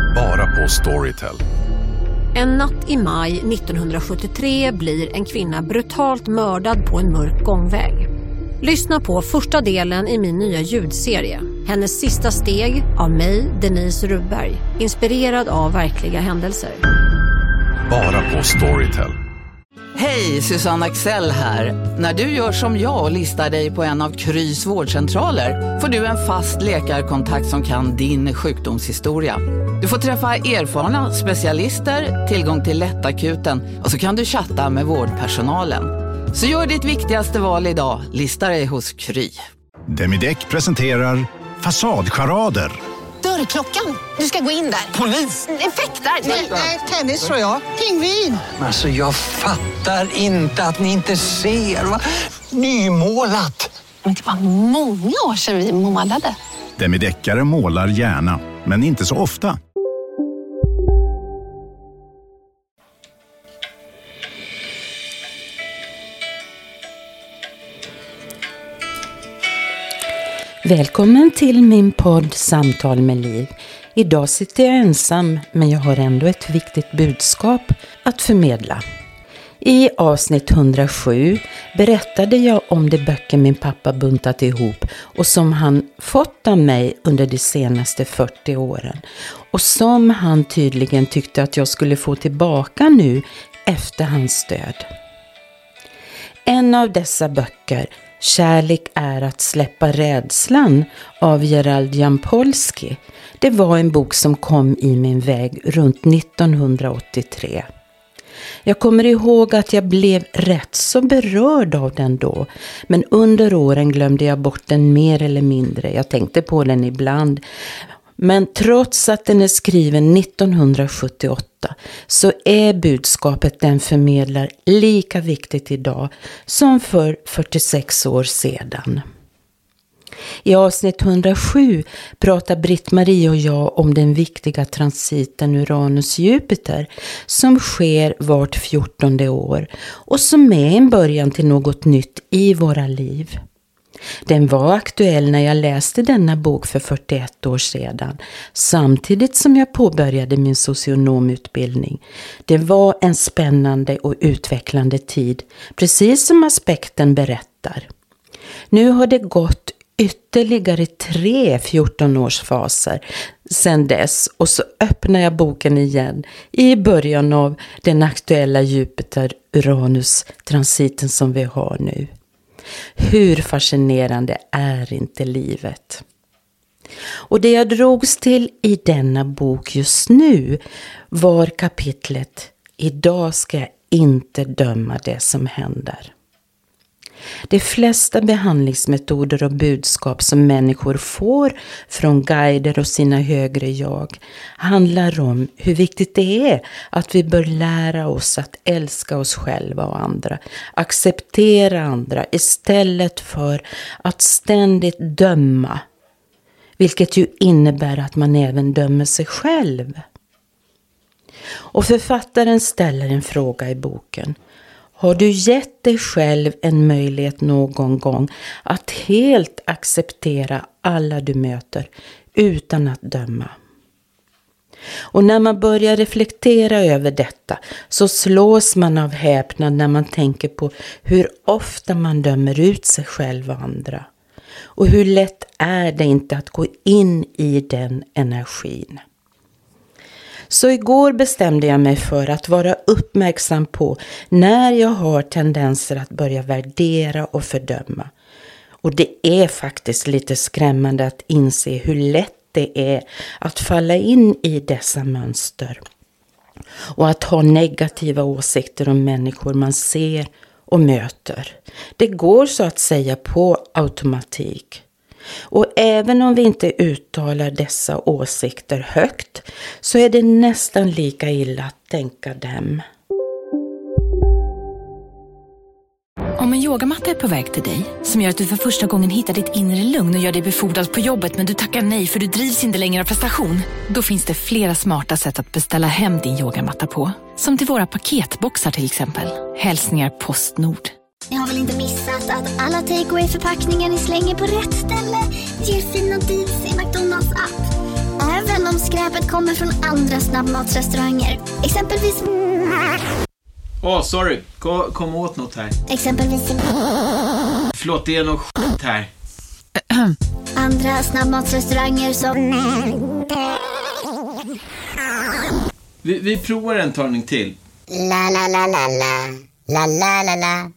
Bara på Storytel. En natt i maj 1973 blir en kvinna brutalt mördad på en mörk gångväg. Lyssna på första delen i min nya ljudserie. Hennes sista steg av mig, Denise Rubberg. Inspirerad av verkliga händelser. Bara på Storytel. Hej, Susanne Axel här. När du gör som jag och listar dig på en av Krys vårdcentraler får du en fast läkarkontakt som kan din sjukdomshistoria. Du får träffa erfarna specialister, tillgång till lättakuten och så kan du chatta med vårdpersonalen. Så gör ditt viktigaste val idag, lista dig hos Kry. Demideck presenterar Fasadcharader. Dörrklockan, du ska gå in där. Polis? Effektar? Nej, tennis tror jag. Pingvin. Alltså jag fattar inte att ni inte ser. Va? Nymålat. Men det var många år sedan vi målade. Demideckare målar gärna, men inte så ofta. Välkommen till min podd Samtal med Liv. Idag sitter jag ensam, men jag har ändå ett viktigt budskap att förmedla. I avsnitt 107 berättade jag om de böcker min pappa buntat ihop och som han fått av mig under de senaste 40 åren. Och som han tydligen tyckte att jag skulle få tillbaka nu efter hans död. En av dessa böcker, Kärlek är att släppa rädslan av Gerald Jampolsky. Det var en bok som kom i min väg runt 1983. Jag kommer ihåg att jag blev rätt så berörd av den då. Men under åren glömde jag bort den mer eller mindre. Jag tänkte på den ibland. Men trots att den är skriven 1978 så är budskapet den förmedlar lika viktigt idag som för 46 år sedan. I avsnitt 107 pratar Britt-Marie och jag om den viktiga transiten Uranus-Jupiter som sker vart 14:e år och som är en början till något nytt i våra liv. Den var aktuell när jag läste denna bok för 41 år sedan, samtidigt som jag påbörjade min socionomutbildning. Det var en spännande och utvecklande tid, precis som aspekten berättar. Nu har det gått ytterligare 3 14-årsfaser sedan dess och så öppnar jag boken igen i början av den aktuella Jupiter-Uranus-transiten som vi har nu. Hur fascinerande är inte livet? Och det jag drogs till i denna bok just nu var kapitlet Idag ska jag inte döma det som händer. De flesta behandlingsmetoder och budskap som människor får från guider och sina högre jag handlar om hur viktigt det är att vi bör lära oss att älska oss själva och andra, acceptera andra istället för att ständigt döma, vilket ju innebär att man även dömer sig själv. Och författaren ställer en fråga i boken. Har du gett dig själv en möjlighet någon gång att helt acceptera alla du möter utan att döma? Och när man börjar reflektera över detta så slås man av häpnad när man tänker på hur ofta man dömer ut sig själv och andra. Och hur lätt är det inte att gå in i den energin. Så igår bestämde jag mig för att vara uppmärksam på när jag har tendenser att börja värdera och fördöma. Och det är faktiskt lite skrämmande att inse hur lätt det är att falla in i dessa mönster. Och att ha negativa åsikter om människor man ser och möter. Det går så att säga på automatik. Och även om vi inte uttalar dessa åsikter högt så är det nästan lika illa att tänka dem. Om en yogamatta är på väg till dig, som gör att du för första gången hittar ditt inre lugn och gör dig befordrad på jobbet men du tackar nej för du drivs inte längre av prestation, då finns det flera smarta sätt att beställa hem din yogamatta på. Som till våra paketboxar till exempel. Hälsningar Postnord. Ni har väl inte missat att alla takeaway-förpackningar ni slänger på rätt ställe ger fina deals i McDonalds app. Även om skräpet kommer från andra snabbmatsrestauranger. Exempelvis... Sorry. Kom åt något här. Exempelvis... Förlåt, det är något skit här. Andra snabbmatsrestauranger som... Vi provar en talning till. La la la la la. La la la la.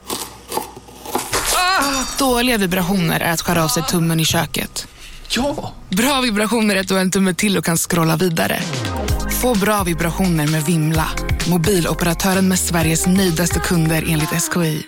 Dåliga vibrationer är att skära av sig tummen i köket. Ja! Bra vibrationer är att du har en tumme till och kan scrolla vidare. Få bra vibrationer med Vimla. Mobiloperatören med Sveriges nöjdaste kunder enligt SKI.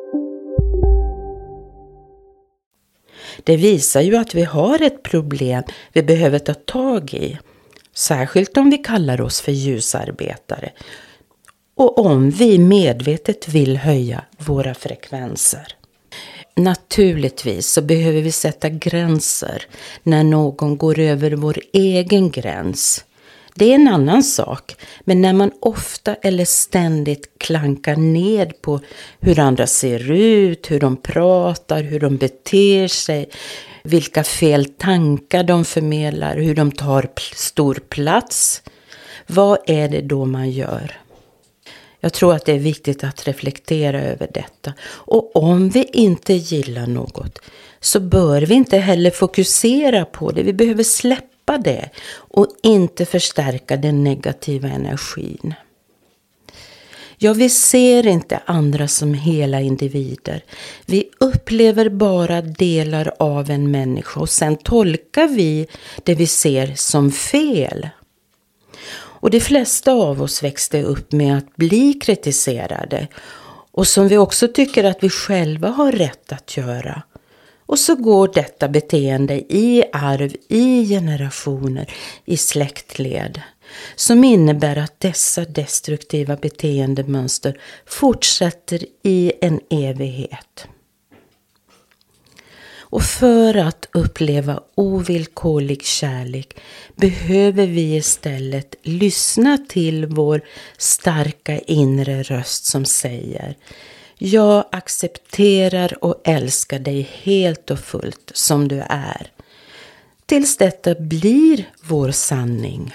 Det visar ju att vi har ett problem vi behöver ta tag i. Särskilt om vi kallar oss för ljusarbetare. Och om vi medvetet vill höja våra frekvenser. Naturligtvis så behöver vi sätta gränser när någon går över vår egen gräns. Det är en annan sak, men när man ofta eller ständigt klankar ned på hur andra ser ut, hur de pratar, hur de beter sig, vilka fel tankar de förmedlar, hur de tar stor plats, vad är det då man gör? Jag tror att det är viktigt att reflektera över detta. Och om vi inte gillar något så bör vi inte heller fokusera på det. Vi behöver släppa det och inte förstärka den negativa energin. Ja, vi ser inte andra som hela individer. Vi upplever bara delar av en människa och sen tolkar vi det vi ser som fel. Och de flesta av oss växte upp med att bli kritiserade och som vi också tycker att vi själva har rätt att göra. Och så går detta beteende i arv, i generationer, i släktled. Som innebär att dessa destruktiva beteendemönster fortsätter i en evighet. Och för att uppleva ovillkorlig kärlek behöver vi istället lyssna till vår starka inre röst som säger: jag accepterar och älskar dig helt och fullt som du är. Tills detta blir vår sanning.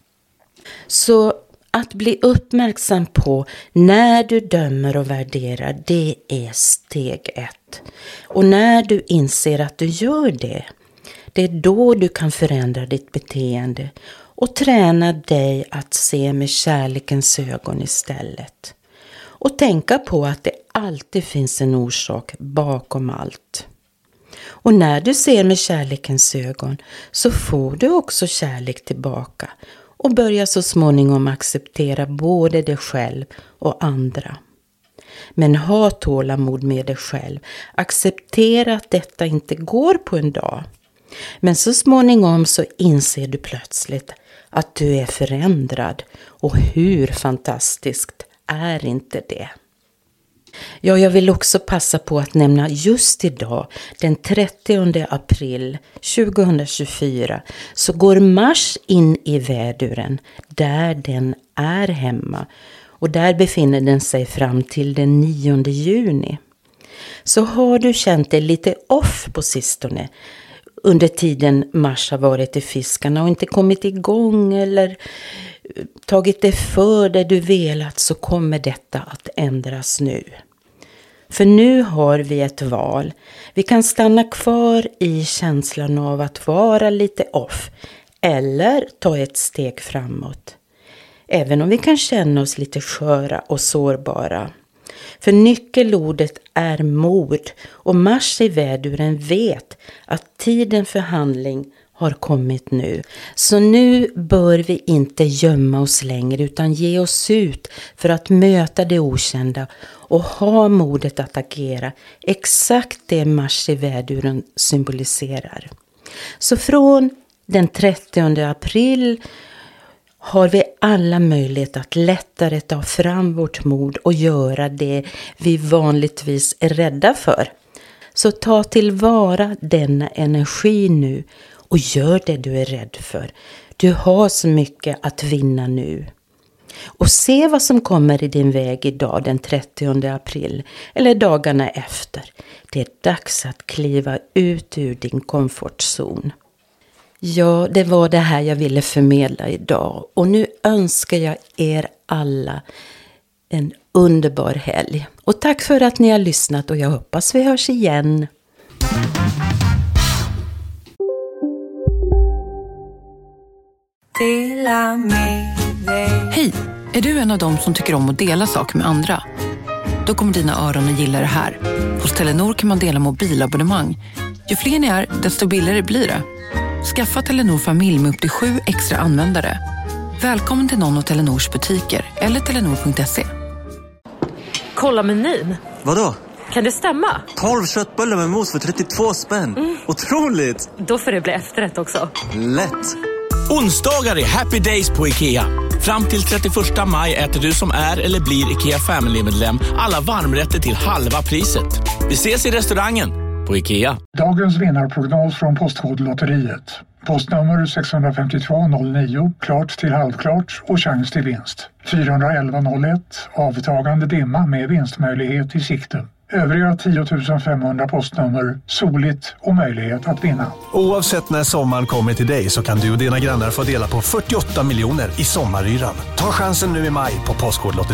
Så att bli uppmärksam på när du dömer och värderar, det är steg 1. Och när du inser att du gör det, det är då du kan förändra ditt beteende och träna dig att se med kärlekens ögon istället. Och tänka på att det alltid finns en orsak bakom allt. Och när du ser med kärlekens ögon så får du också kärlek tillbaka och börjar så småningom acceptera både dig själv och andra. Men ha tålamod med dig själv. Acceptera att detta inte går på en dag. Men så småningom så inser du plötsligt att du är förändrad. Och hur fantastiskt är inte det? Ja, jag vill också passa på att nämna just idag, den 30 april 2024, så går Mars in i väduren där den är hemma. Och där befinner den sig fram till den 9 juni. Så har du känt dig lite off på sistone under tiden Mars har varit i fiskarna och inte kommit igång eller tagit det för det du velat, så kommer detta att ändras nu. För nu har vi ett val. Vi kan stanna kvar i känslan av att vara lite off eller ta ett steg framåt. Även om vi kan känna oss lite sköra och sårbara. För nyckelordet är mod och Mars i väduren vet att tiden för handling har kommit nu. Så nu bör vi inte gömma oss längre utan ge oss ut för att möta det okända och ha modet att agera. Exakt det Mars i väduren symboliserar. Så från den 30 april har vi alla möjlighet att lättare ta fram vårt mod och göra det vi vanligtvis är rädda för. Så ta tillvara denna energi nu och gör det du är rädd för. Du har så mycket att vinna nu. Och se vad som kommer i din väg idag den 30 april eller dagarna efter. Det är dags att kliva ut ur din komfortzon. Ja, det var det här jag ville förmedla idag. Och nu önskar jag er alla en underbar helg. Och tack för att ni har lyssnat och jag hoppas vi hörs igen. Hej, är du en av dem som tycker om att dela saker med andra? Då kommer dina öron att gilla det här. Hos Telenor kan man dela mobilabonnemang. Ju fler ni är, desto billigare blir det. Skaffa Telenor familj med upp till 7 extra användare. Välkommen till någon av Telenors butiker eller telenor.se. Kolla menyn. Vadå? Kan det stämma? 12 köttbullar med mos för 32 spänn. Otroligt! Då får det bli efterrätt också. Lätt! Onsdagar är happy days på IKEA. Fram till 31 maj äter du som är eller blir IKEA Family-medlem alla varmrätter till halva priset. Vi ses i restaurangen på IKEA. Dagens vinnarprognos från Postkodlotteriet. Postnummer 65209, klart till halvklart och chans till vinst. 41101, avtagande dimma med vinstmöjlighet i sikte. Övriga 10 500 postnummer, soligt och möjlighet att vinna. Oavsett när sommaren kommer till dig så kan du och dina grannar få dela på 48 miljoner i sommaryran. Ta chansen nu i maj på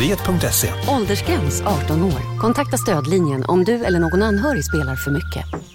postkodlotteriet.se. Åldersgräns 18 år. Kontakta stödlinjen om du eller någon anhörig spelar för mycket.